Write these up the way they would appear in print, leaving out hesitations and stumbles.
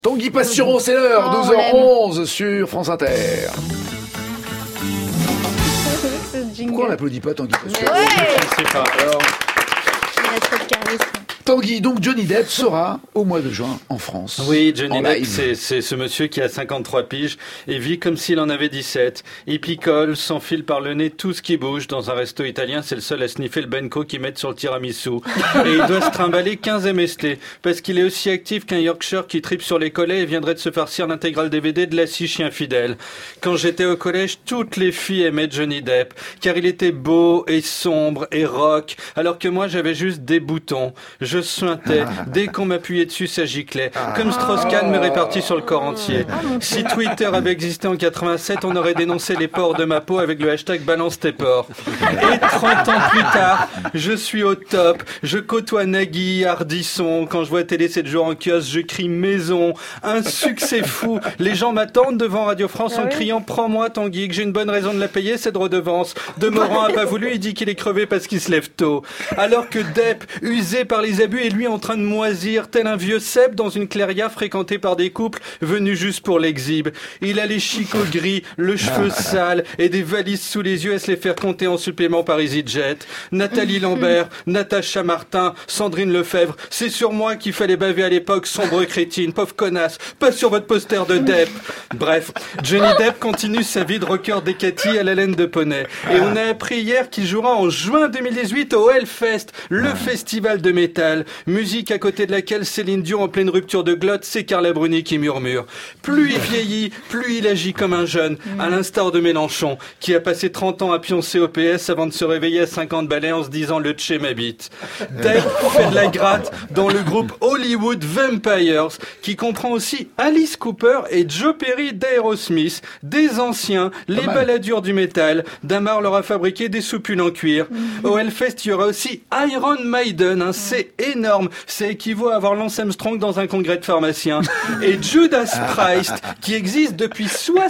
Tanguy Pastureau, c'est l'heure, 12h11 sur France Inter. Pourquoi on n'applaudit pas Tanguy Pastureau? Je sais pas. Alors, Il a trop de charisme. Tanguy, donc Johnny Depp sera au mois de juin en France. Oui, Johnny En Depp, live. c'est ce monsieur qui a 53 piges et vit comme s'il en avait 17. Il picole, s'enfile par le nez tout ce qui bouge. Dans un resto italien, c'est le seul à sniffer le benko qu'ils mettent sur le tiramisu. Et il doit se trimballer 15 MST, parce qu'il est aussi actif qu'un Yorkshire qui tripe sur les collets et viendrait de se farcir l'intégrale DVD de La Scie Chien Fidèle. Quand j'étais au collège, toutes les filles aimaient Johnny Depp, car il était beau et sombre et rock, alors que moi j'avais juste des boutons. Je suintais, dès qu'on m'appuyait dessus, ça giclait. Comme Strauss-Kahn me répartit sur le corps entier. Si Twitter avait existé en 87, on aurait dénoncé les pores de ma peau avec le hashtag balance tes pores. Et 30 ans plus tard, je suis au top. Je côtoie Nagui, Ardisson. Quand je vois télé 7 jours en kiosque, je crie maison. Un succès fou. Les gens m'attendent devant Radio France en criant prends-moi Tanguy, que j'ai une bonne raison de la payer, cette redevance. Demorand a pas voulu, il dit qu'il est crevé parce qu'il se lève tôt. Alors que Depp, usé par les abus, est lui en train de moisir, tel un vieux cep dans une clairière fréquentée par des couples venus juste pour l'exhibe. Il a les chicots gris, le cheveu sale et des valises sous les yeux à se les faire compter en supplément par EasyJet. Nathalie Lambert, Natacha Martin, Sandrine Lefebvre, c'est sur moi qu'il fallait baver à l'époque, sombre crétine, pauvre connasse, pas sur votre poster de Depp. Bref, Johnny Depp continue sa vie de rocker décati à la laine de poney. Et on a appris hier qu'il jouera en juin 2018 au Hellfest, le festival de métal. Musique à côté de laquelle Céline Dion en pleine rupture de glotte, c'est Carla Bruni qui murmure. Plus il vieillit, plus il agit comme un jeune, à l'instar de Mélenchon, qui a passé 30 ans à pioncer au PS avant de se réveiller à 50 balais en se disant le Tché m'habite. Depp fait de la gratte dans le groupe Hollywood Vampires, qui comprend aussi Alice Cooper et Joe Perry d'Aerosmith, des anciens, les baladures du métal. Damar leur a fabriqué des soupules en cuir. Au Hellfest, il y aura aussi Iron Maiden, c'est énorme, ça équivaut à avoir Lance Armstrong dans un congrès de pharmaciens. Et Judas Priest, qui existe depuis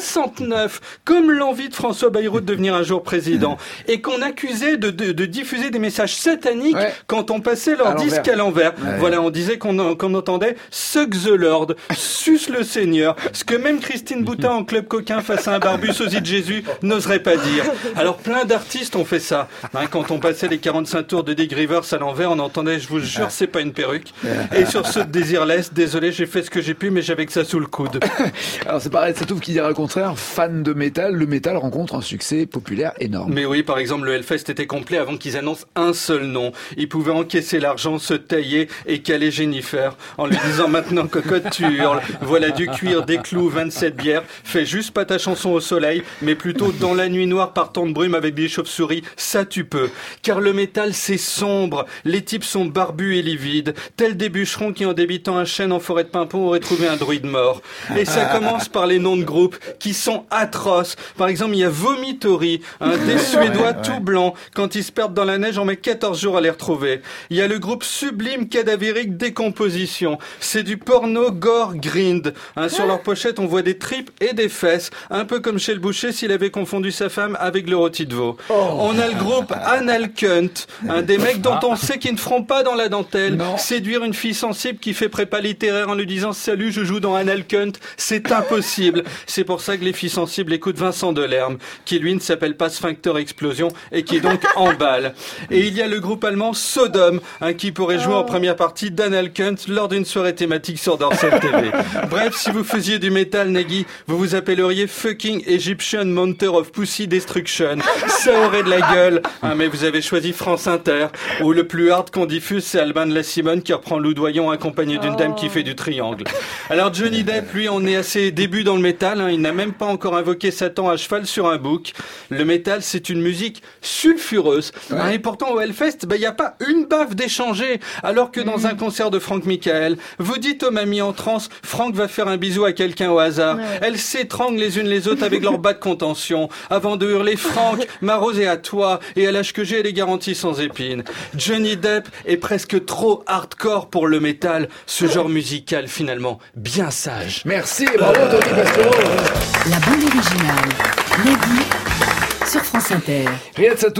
69, comme l'envie de François Bayrou de devenir un jour président, et qu'on accusait de diffuser des messages sataniques quand on passait leur disque à l'envers. Voilà, on disait qu'on entendait Suck the Lord, suce le Seigneur, ce que même Christine Boutin en club coquin face à un barbu sosie de Jésus n'oserait pas dire. Alors plein d'artistes ont fait ça. Quand on passait les 45 tours de Dick Rivers à l'envers, on entendait, je vous jure, c'est pas une perruque. Et sur ce Désirless, désolé, j'ai fait ce que j'ai pu, mais j'avais que ça sous le coude. Alors c'est pareil, c'est tout qui dira le contraire. Fan de métal, le métal rencontre un succès populaire énorme. Mais oui, par exemple, le Hellfest était complet avant qu'ils annoncent un seul nom. Ils pouvaient encaisser l'argent, se tailler et caler Jennifer en lui disant maintenant cocotte tu hurles. Voilà du cuir, des clous, 27 bières. Fais juste pas ta chanson au soleil, mais plutôt dans la nuit noire par temps de brume avec des chauves-souris. Ça tu peux. Car le métal c'est sombre. Les types sont barbus et livides. Tels des bûcherons qui en débitant un chêne en forêt de Pimpon auraient trouvé un druide mort. Et ça commence par les noms de groupes qui sont atroces. Par exemple, il y a Vomitory, des Suédois tout blancs. Quand ils se perdent dans la neige, on met 14 jours à les retrouver. Il y a le groupe Sublime Cadavérique Décomposition. C'est du porno gore grind. Sur leur pochette, on voit des tripes et des fesses. Un peu comme chez le boucher s'il avait confondu sa femme avec le rôti de veau. On a le groupe Anal Cunt, des mecs dont on sait qu'ils ne feront pas dans la dentelle. Séduire une fille sensible qui fait prépa littéraire en lui disant salut, je joue dans Anal Cunt, c'est impossible. C'est pour ça que les filles sensibles écoutent Vincent Delerme, qui lui ne s'appelle pas Sphincter Explosion et qui est donc en balle. Et il y a le groupe allemand Sodom, qui pourrait jouer en première partie d'Anal Cunt lors d'une soirée thématique sur Dorsal TV. Bref, si vous faisiez du métal, Nagui, vous vous appelleriez Fucking Egyptian Monster of Pussy Destruction. Ça aurait de la gueule, mais vous avez choisi France Inter, où le plus hard qu'on diffuse, c'est Albin de la Simone qui reprend Loudoyon accompagné d'une dame qui fait du triangle. Alors Johnny Depp, lui, on est à ses débuts dans le métal, il n'a même pas encore invoqué Satan à cheval sur un bouc. Le métal, c'est une musique sulfureuse. Et pourtant, au Hellfest, il n'y a pas une baffe d'échanger, alors que dans un concert de Franck Michael, vous dites aux mamies en transe, Franck va faire un bisou à quelqu'un au hasard. Elles s'étranglent les unes les autres avec leurs bas de contention, avant de hurler Franck, ma rose est à toi, et à l'âge que j'ai, elle est garantie sans épines. Johnny Depp est presque trop hardcore pour le métal, ce genre musical finalement bien sage. Merci et bravo Tanguy Pastureau. La bande originale, Nagui, sur France Inter. Riyad Sattou.